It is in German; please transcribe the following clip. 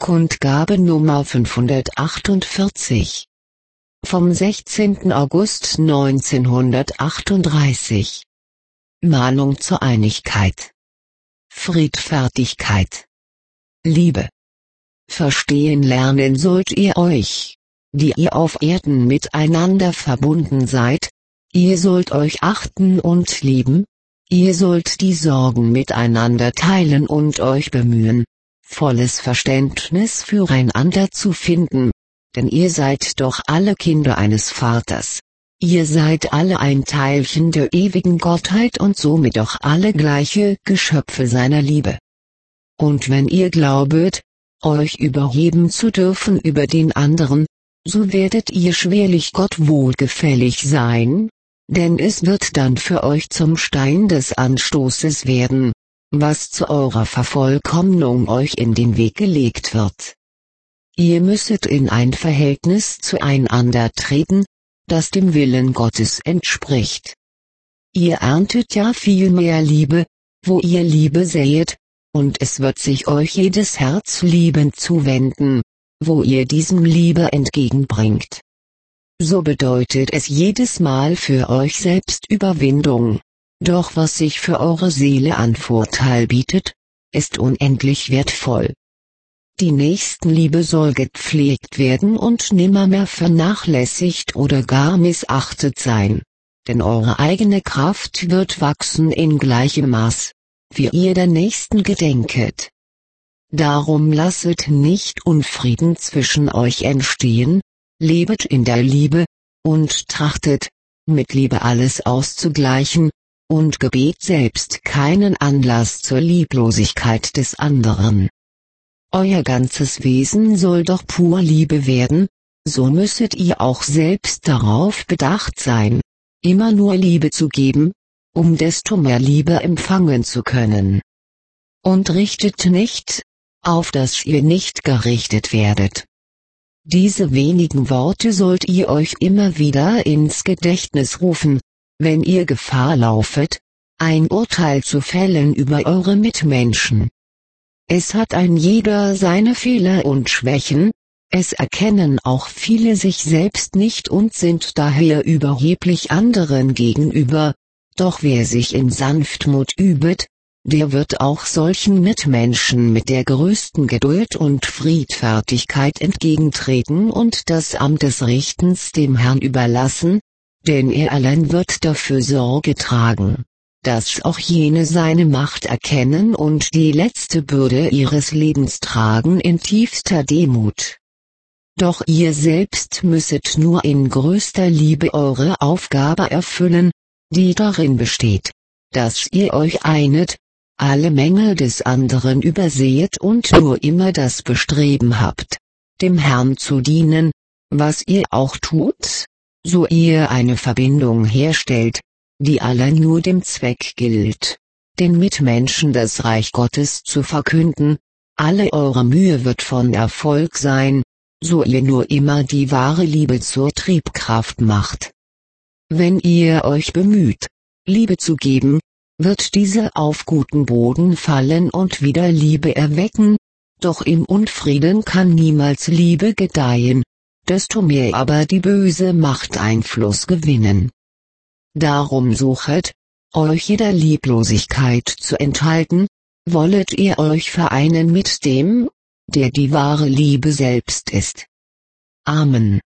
Kundgabe Nummer 548. Vom 16. August 1938. Mahnung zur Einigkeit. Friedfertigkeit. Liebe. Verstehen lernen sollt ihr euch, die ihr auf Erden miteinander verbunden seid, ihr sollt euch achten und lieben, ihr sollt die Sorgen miteinander teilen und euch bemühen, volles Verständnis füreinander zu finden, denn ihr seid doch alle Kinder eines Vaters, ihr seid alle ein Teilchen der ewigen Gottheit und somit doch alle gleiche Geschöpfe seiner Liebe. Und wenn ihr glaubet, euch überheben zu dürfen über den anderen, so werdet ihr schwerlich Gott wohlgefällig sein, denn es wird dann für euch zum Stein des Anstoßes werden, was zu eurer Vervollkommnung euch in den Weg gelegt wird. Ihr müsset in ein Verhältnis zueinander treten, das dem Willen Gottes entspricht. Ihr erntet ja viel mehr Liebe, wo ihr Liebe säet, und es wird sich euch jedes Herz liebend zuwenden, wo ihr diesem Liebe entgegenbringt. So bedeutet es jedes Mal für euch selbst Überwindung, doch was sich für eure Seele an Vorteil bietet, ist unendlich wertvoll. Die Nächstenliebe soll gepflegt werden und nimmermehr vernachlässigt oder gar missachtet sein, denn eure eigene Kraft wird wachsen in gleichem Maß, wie ihr der Nächsten gedenket. Darum lasset nicht Unfrieden zwischen euch entstehen, lebet in der Liebe, und trachtet, mit Liebe alles auszugleichen, und gebet selbst keinen Anlass zur Lieblosigkeit des anderen. Euer ganzes Wesen soll doch pur Liebe werden, so müsstet ihr auch selbst darauf bedacht sein, immer nur Liebe zu geben, um desto mehr Liebe empfangen zu können. Und richtet nicht, auf dass ihr nicht gerichtet werdet. Diese wenigen Worte sollt ihr euch immer wieder ins Gedächtnis rufen, wenn ihr Gefahr laufet, ein Urteil zu fällen über eure Mitmenschen. Es hat ein jeder seine Fehler und Schwächen, es erkennen auch viele sich selbst nicht und sind daher überheblich anderen gegenüber, doch wer sich in Sanftmut übet, der wird auch solchen Mitmenschen mit der größten Geduld und Friedfertigkeit entgegentreten und das Amt des Richtens dem Herrn überlassen, denn er allein wird dafür Sorge tragen, dass auch jene seine Macht erkennen und die letzte Bürde ihres Lebens tragen in tiefster Demut. Doch ihr selbst müsset nur in größter Liebe eure Aufgabe erfüllen, die darin besteht, dass ihr euch einet, alle Mängel des anderen übersehet und nur immer das Bestreben habt, dem Herrn zu dienen, was ihr auch tut, so ihr eine Verbindung herstellt, die allein nur dem Zweck gilt, den Mitmenschen das Reich Gottes zu verkünden. Alle eure Mühe wird von Erfolg sein, so ihr nur immer die wahre Liebe zur Triebkraft macht. Wenn ihr euch bemüht, Liebe zu geben, wird diese auf guten Boden fallen und wieder Liebe erwecken, doch im Unfrieden kann niemals Liebe gedeihen, desto mehr aber die böse Macht Einfluss gewinnen. Darum suchet, euch jeder Lieblosigkeit zu enthalten, wollet ihr euch vereinen mit dem, der die wahre Liebe selbst ist. Amen.